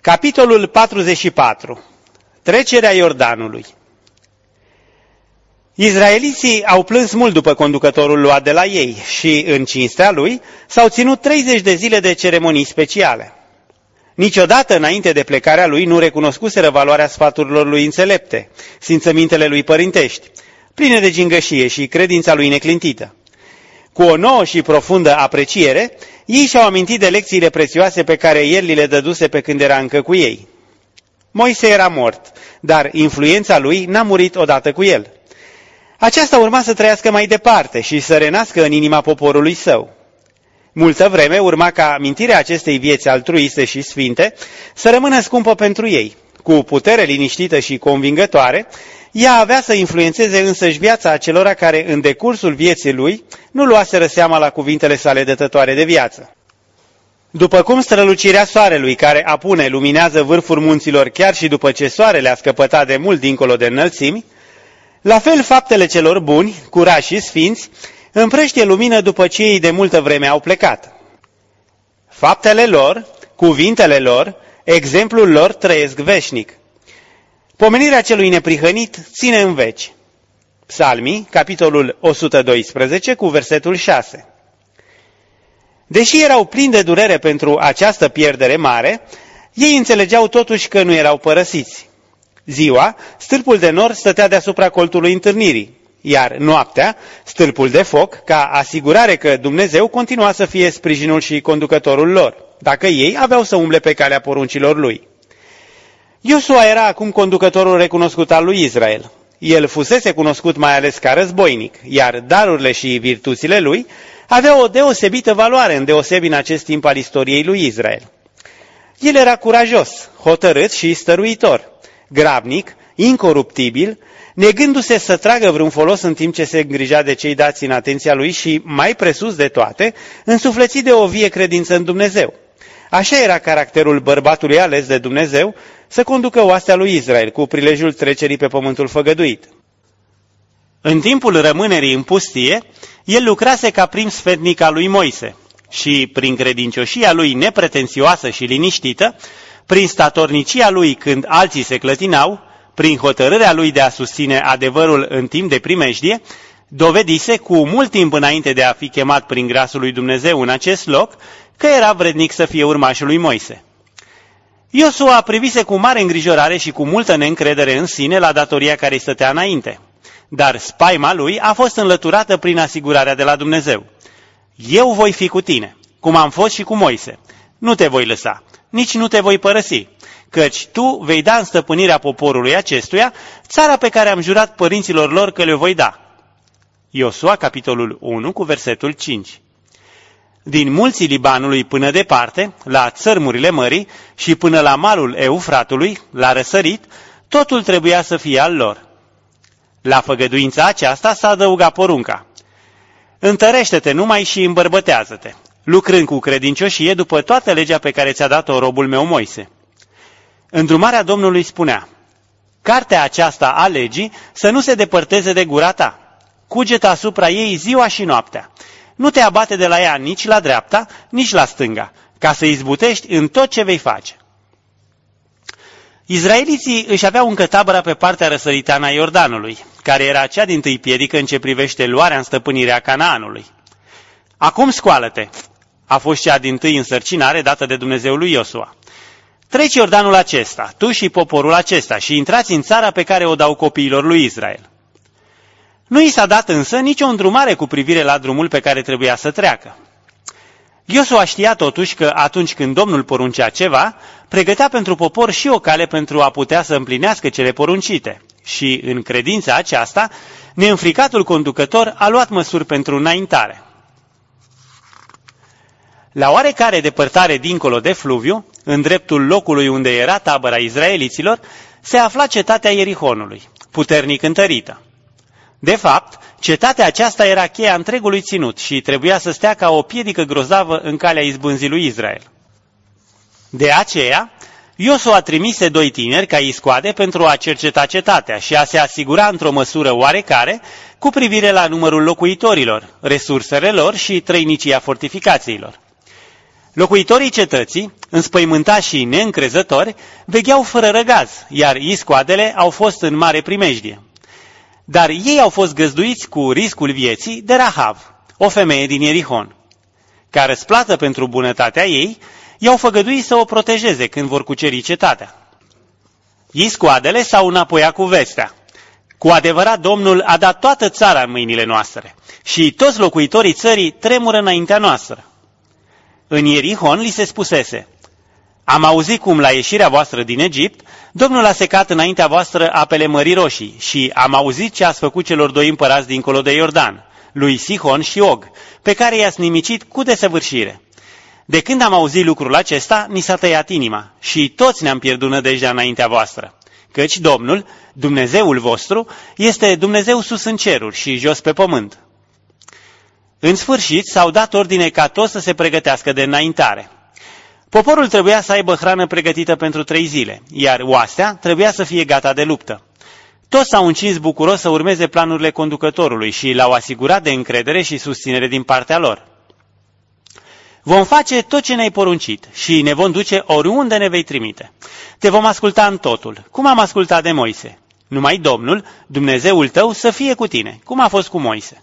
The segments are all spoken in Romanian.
Capitolul 44. Trecerea Iordanului. Izraeliții au plâns mult după conducătorul luat de la ei și, în cinstea lui, s-au ținut 30 de zile de ceremonii speciale. Niciodată înainte de plecarea lui nu recunoscuseră valoarea sfaturilor lui înțelepte, simțămintele lui părintești, pline de gingășie și credința lui neclintită. Cu o nouă și profundă apreciere, ei și-au amintit de lecțiile prețioase pe care el li le dăduse pe când era încă cu ei. Moise era mort, dar influența lui n-a murit odată cu el. Aceasta urma să trăiască mai departe și să renască în inima poporului său. Multă vreme urma ca amintirea acestei vieți altruiste și sfinte să rămână scumpă pentru ei. Cu putere liniștită și convingătoare, ea avea să influențeze însăși viața acelora care, în decursul vieții lui, nu luaseră seama la cuvintele sale dătătoare de viață. După cum strălucirea soarelui care apune luminează vârful munților chiar și după ce soarele a scăpătat de mult dincolo de înălțimi, la fel faptele celor buni, curați și sfinți, împrăștie lumină după ce ei de multă vreme au plecat. Faptele lor, cuvintele lor, exemplul lor trăiesc veșnic. Pomenirea celui neprihănit ține în veci. Psalmii, capitolul 112, cu versetul 6. Deși erau plini de durere pentru această pierdere mare, ei înțelegeau totuși că nu erau părăsiți. Ziua, stâlpul de nor stătea deasupra colțului întâlnirii, iar noaptea, stâlpul de foc, ca asigurare că Dumnezeu continua să fie sprijinul și conducătorul lor, dacă ei aveau să umble pe calea poruncilor lui. Iosua era acum conducătorul recunoscut al lui Israel. El fusese cunoscut mai ales ca războinic, iar darurile și virtuțile lui aveau o deosebită valoare îndeosebi în acest timp al istoriei lui Israel. El era curajos, hotărât și stăruitor, grabnic, incoruptibil, negându-se să tragă vreun folos în timp ce se îngrija de cei dați în atenția lui și, mai presus de toate, însuflețit de o vie credință în Dumnezeu. Așa era caracterul bărbatului ales de Dumnezeu să conducă oastea lui Israel cu prilejul trecerii pe pământul făgăduit. În timpul rămânerii în pustie, el lucrase ca prim sfetnic al lui Moise și, prin credincioșia lui nepretențioasă și liniștită, prin statornicia lui când alții se clătinau, prin hotărârea lui de a susține adevărul în timp de primejdie, dovedise cu mult timp înainte de a fi chemat prin grasul lui Dumnezeu în acest loc că era vrednic să fie urmașul lui Moise. Iosua privise cu mare îngrijorare și cu multă neîncredere în sine la datoria care îi stătea înainte, dar spaima lui a fost înlăturată prin asigurarea de la Dumnezeu. Eu voi fi cu tine, cum am fost și cu Moise. Nu te voi lăsa, nici nu te voi părăsi, căci tu vei da în stăpânirea poporului acestuia țara pe care am jurat părinților lor că le voi da. Iosua, capitolul 1, cu versetul 5. Din mulții Libanului până departe, la țărmurile mării și până la malul Eufratului, la răsărit, totul trebuia să fie al lor. La făgăduința aceasta s-a adăugat porunca: întărește-te numai și îmbărbătează-te, lucrând cu credincioșie după toată legea pe care ți-a dat-o robul meu Moise. Îndrumarea Domnului spunea: cartea aceasta a legii să nu se depărteze de gura ta, cugetă asupra ei ziua și noaptea, nu te abate de la ea nici la dreapta, nici la stânga, ca să izbutești în tot ce vei face. Izraeliții își aveau încă tabăra pe partea răsăriteană a Iordanului, care era cea dintâi piedică în ce privește luarea în stăpânirea Canaanului. Acum scoală-te, a fost cea dintâi însărcinare dată de Dumnezeu lui Iosua. Treci Iordanul acesta, tu și poporul acesta, și intrați în țara pe care o dau copiilor lui Israel. Nu i s-a dat însă nicio îndrumare cu privire la drumul pe care trebuia să treacă. Iosua știa totuși că atunci când Domnul poruncea ceva, pregătea pentru popor și o cale pentru a putea să împlinească cele poruncite. Și, în credința aceasta, neînfricatul conducător a luat măsuri pentru înaintare. La oarecare depărtare dincolo de fluviu, în dreptul locului unde era tabăra izraeliților, se afla cetatea Ierihonului, puternic întărită. De fapt, cetatea aceasta era cheia întregului ținut și trebuia să stea ca o piedică grozavă în calea izbânzii lui Israel. De aceea, Iosua trimise 2 tineri ca iscoade pentru a cerceta cetatea și a se asigura într-o măsură oarecare cu privire la numărul locuitorilor, resursele lor și trăinicia fortificațiilor. Locuitorii cetății, înspăimântați și neîncrezători, vegheau fără răgaz, iar iscoadele au fost în mare primejdie. Dar ei au fost găzduiți cu riscul vieții de Rahav, o femeie din Ierihon. Ca răsplată pentru bunătatea ei, i-au făgăduit să o protejeze când vor cuceri cetatea. Iscoadele s-au înapoiat cu vestea: cu adevărat, Domnul a dat toată țara în mâinile noastre și toți locuitorii țării tremură înaintea noastră. În Ierihon li se spusese: am auzit cum la ieșirea voastră din Egipt, Domnul a secat înaintea voastră apele Mării Roșii și am auzit ce ați făcut celor doi împărați dincolo de Iordan, lui Sihon și Og, pe care i-ați nimicit cu desăvârșire. De când am auzit lucrul acesta, ni s-a tăiat inima și toți ne-am pierdut nădejdea înaintea voastră, căci Domnul, Dumnezeul vostru, este Dumnezeu sus în ceruri și jos pe pământ. În sfârșit s-au dat ordine ca toți să se pregătească de înaintare. Poporul trebuia să aibă hrană pregătită pentru 3 zile, iar oastea trebuia să fie gata de luptă. Toți s-au încins bucuros să urmeze planurile conducătorului și l-au asigurat de încredere și susținere din partea lor. Vom face tot ce ne-ai poruncit și ne vom duce oriunde ne vei trimite. Te vom asculta în totul, cum am ascultat de Moise. Numai Domnul, Dumnezeul tău, să fie cu tine, cum a fost cu Moise.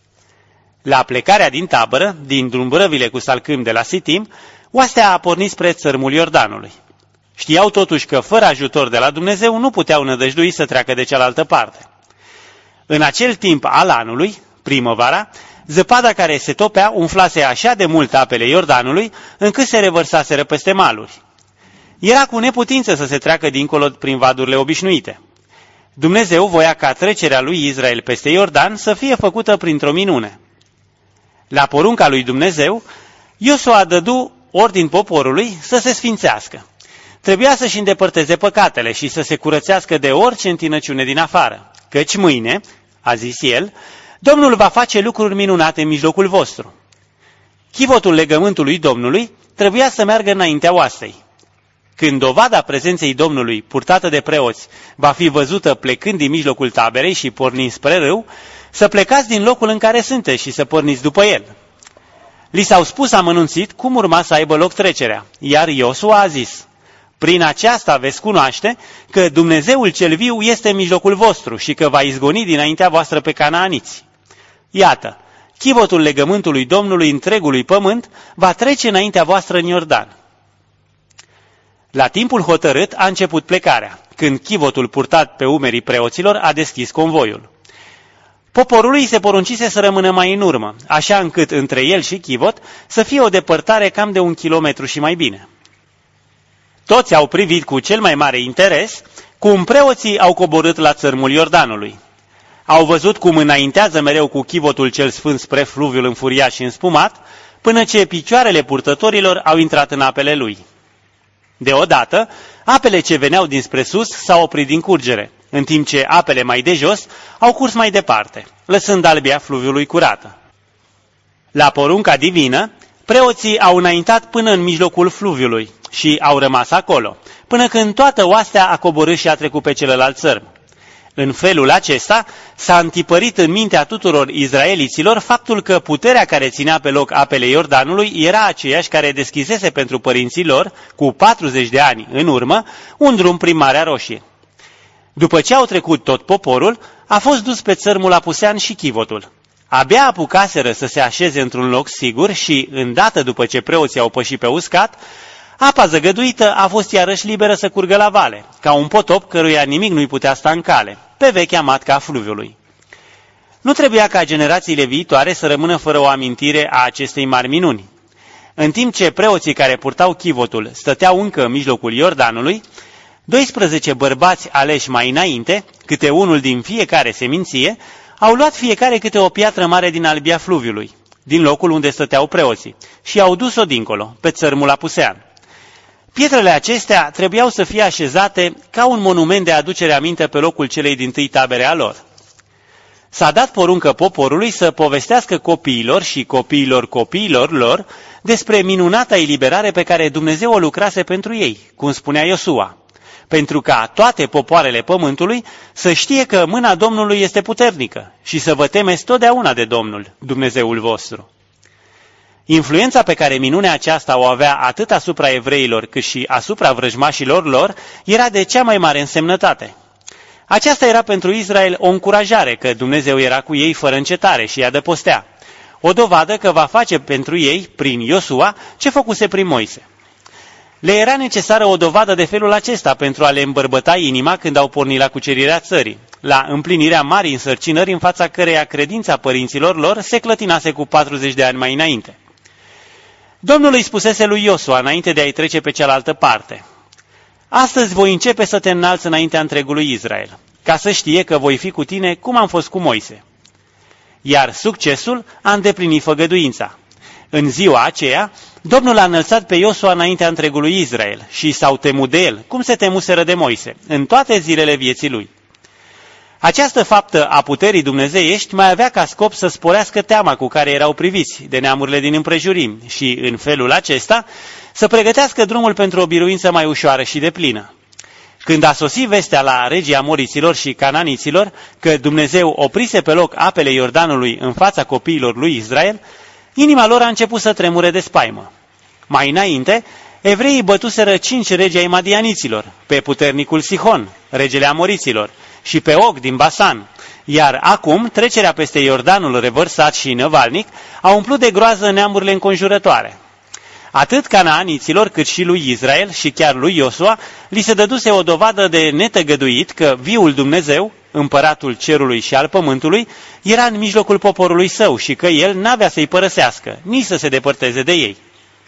La plecarea din tabără, din drumbrăvile cu salcâm de la Sitim, oastea a pornit spre țărmul Iordanului. Știau totuși că fără ajutor de la Dumnezeu nu puteau nădăjdui să treacă de cealaltă parte. În acel timp al anului, primăvara, zăpada care se topea umflase așa de mult apele Iordanului, încât se revărsaseră peste maluri. Era cu neputință să se treacă dincolo prin vadurile obișnuite. Dumnezeu voia ca trecerea lui Israel peste Iordan să fie făcută printr-o minune. La porunca lui Dumnezeu, Iosua dădu ordin poporului să se sfințească. Trebuia să-și îndepărteze păcatele și să se curățească de orice întinăciune din afară, căci mâine, a zis el, Domnul va face lucruri minunate în mijlocul vostru. Chivotul legământului Domnului trebuia să meargă înaintea oastei. Când dovada prezenței Domnului, purtată de preoți, va fi văzută plecând din mijlocul taberei și pornind spre râu, să plecați din locul în care sunteți și să porniți după el. Li s-au spus amănunțit cum urma să aibă loc trecerea, iar Iosua a zis: prin aceasta veți cunoaște că Dumnezeul cel viu este în mijlocul vostru și că va izgoni dinaintea voastră pe canaaniți. Iată, chivotul legământului Domnului întregului pământ va trece înaintea voastră în Iordan. La timpul hotărât a început plecarea, când chivotul purtat pe umerii preoților a deschis convoiul. Poporului se poruncise să rămână mai în urmă, așa încât între el și chivot să fie o depărtare cam de 1 kilometru și mai bine. Toți au privit cu cel mai mare interes cum preoții au coborât la țărmul Iordanului. Au văzut cum înaintează mereu cu chivotul cel sfânt spre fluviul înfuriat și înspumat, până ce picioarele purtătorilor au intrat în apele lui. Deodată, apele ce veneau dinspre sus s-au oprit din curgere, în timp ce apele mai de jos au curs mai departe, lăsând albia fluviului curată. La porunca divină, preoții au înaintat până în mijlocul fluviului și au rămas acolo, până când toată oastea a coborât și a trecut pe celălalt țărm. În felul acesta s-a întipărit în mintea tuturor izraeliților faptul că puterea care ținea pe loc apele Iordanului era aceeași care deschisese pentru părinții lor, cu 40 de ani în urmă, un drum prin Marea Roșie. După ce au trecut tot poporul, a fost dus pe țărmul Apusean și chivotul. Abia apucaseră să se așeze într-un loc sigur și, îndată după ce preoții au pășit pe uscat, apa zăgăduită a fost iarăși liberă să curgă la vale, ca un potop căruia nimic nu-i putea sta în cale, pe vechea matca a fluviului. Nu trebuia ca generațiile viitoare să rămână fără o amintire a acestei mari minuni. În timp ce preoții care purtau chivotul stăteau încă în mijlocul Iordanului, 12 bărbați aleși mai înainte, câte unul din fiecare seminție, au luat fiecare câte o piatră mare din albia fluviului, din locul unde stăteau preoții, și au dus-o dincolo, pe țărmul Apusean. Pietrele acestea trebuiau să fie așezate ca un monument de aducere aminte pe locul celei dintâi tabere a lor. S-a dat poruncă poporului să povestească copiilor și copiilor lor despre minunata eliberare pe care Dumnezeu o lucrase pentru ei, cum spunea Iosua, pentru ca toate popoarele pământului să știe că mâna Domnului este puternică și să vă temeți totdeauna de Domnul, Dumnezeul vostru. Influența pe care minunea aceasta o avea atât asupra evreilor cât și asupra vrăjmașilor lor era de cea mai mare însemnătate. Aceasta era pentru Israel o încurajare că Dumnezeu era cu ei fără încetare și îi adăpostea. O dovadă că va face pentru ei, prin Iosua, ce făcuse prin Moise. Le era necesară o dovadă de felul acesta pentru a le îmbărbăta inima când au pornit la cucerirea țării, la împlinirea marii însărcinări în fața căreia credința părinților lor se clătinase cu 40 de ani mai înainte. Domnul îi spusese lui Iosua înainte de a-i trece pe cealaltă parte: astăzi voi începe să te înalți înaintea întregului Israel, ca să știe că voi fi cu tine cum am fost cu Moise. Iar succesul a îndeplinit făgăduința. În ziua aceea, Domnul a înălțat pe Iosua înaintea întregului Israel și s-au temut de el, cum se temuseră de Moise, în toate zilele vieții lui. Această faptă a puterii dumnezeiești mai avea ca scop să sporească teama cu care erau priviți de neamurile din împrejurimi și, în felul acesta, să pregătească drumul pentru o biruință mai ușoară și deplină. Când a sosit vestea la regii amoriților și cananiților că Dumnezeu oprise pe loc apele Iordanului în fața copiilor lui Israel, inima lor a început să tremure de spaimă. Mai înainte, evreii bătuseră 5 regi ai madianiților, pe puternicul Sihon, regele amoriților, și pe Og din Basan, iar acum trecerea peste Iordanul revărsat și năvalnic a umplut de groază neamurile înconjurătoare. Atât canaaniților cât și lui Israel și chiar lui Iosua li se dăduse o dovadă de netăgăduit că viul Dumnezeu, împăratul cerului și al pământului, era în mijlocul poporului său și că el n-avea să-i părăsească, nici să se depărteze de ei.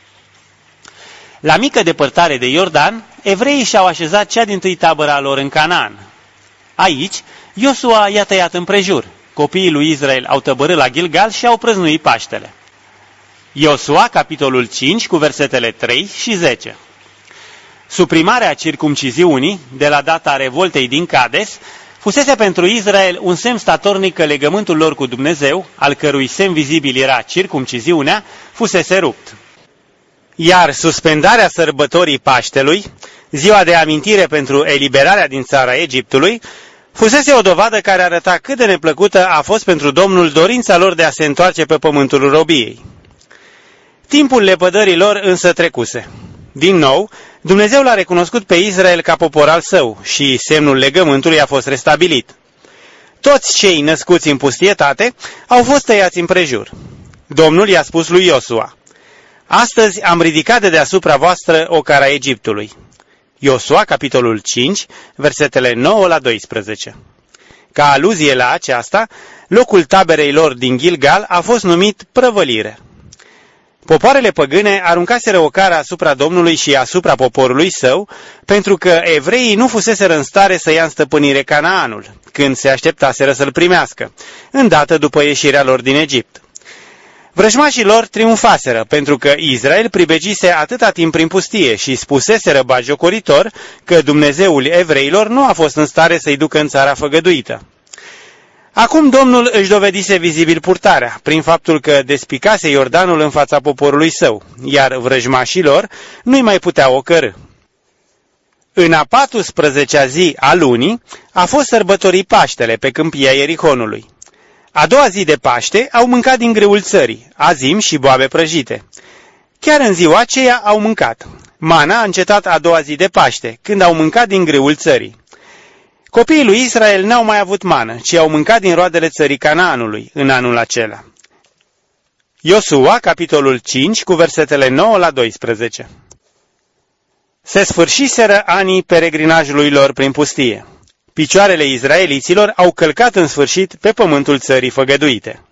La mică depărtare de Iordan, evreii și-au așezat cea dintâi tabără a lor în Canaan. Aici, Iosua i-a tăiat împrejur. Copiii lui Israel au tăbărât la Gilgal și au prăznuit Paștele. Iosua, capitolul 5, cu versetele 3 și 10. Suprimarea circumciziunii, de la data revoltei din Cades, fusese pentru Israel un semn statornic că legământul lor cu Dumnezeu, al cărui semn vizibil era circumciziunea, fusese rupt. Iar suspendarea sărbătorii Paștelui, ziua de amintire pentru eliberarea din țara Egiptului, fusese o dovadă care arăta cât de neplăcută a fost pentru Domnul dorința lor de a se întoarce pe pământul robiei. Timpul lepădării lor însă trecuse. Din nou, Dumnezeu l-a recunoscut pe Israel ca popor al său și semnul legământului a fost restabilit. Toți cei născuți în pustietate au fost tăiați împrejur. Domnul i-a spus lui Iosua: astăzi am ridicat de deasupra voastră ocara Egiptului. Iosua, capitolul 5, versetele 9 la 12. Ca aluzie la aceasta, locul taberei lor din Gilgal a fost numit Prăvălire. Popoarele păgâne aruncaseră ocara asupra Domnului și asupra poporului său, pentru că evreii nu fuseseră în stare să ia în stăpânire Canaanul, când se așteptaseră să-l primească, îndată după ieșirea lor din Egipt. Vrăjmașii lor triumfaseră, pentru că Israel pribegise atâta timp prin pustie și spuseseră batjocoritor că Dumnezeul evreilor nu a fost în stare să-i ducă în țara făgăduită. Acum Domnul își dovedise vizibil purtarea, prin faptul că despicase Iordanul în fața poporului său, iar vrăjmașii lor nu-i mai puteau ocărî. În a 14-a zi a lunii a fost sărbătorii Paștele pe câmpia Ierihonului. A doua zi de Paște au mâncat din grâul țării, azim și boabe prăjite. Chiar în ziua aceea au mâncat. Mana a încetat a doua zi de Paște, când au mâncat din grâul țării. Copiii lui Israel n-au mai avut mană, ci au mâncat din roadele țării Canaanului în anul acela. Iosua, capitolul 5, cu versetele 9 la 12. Se sfârșiseră anii peregrinajului lor prin pustie. Picioarele izraeliților au călcat în sfârșit pe pământul țării făgăduite.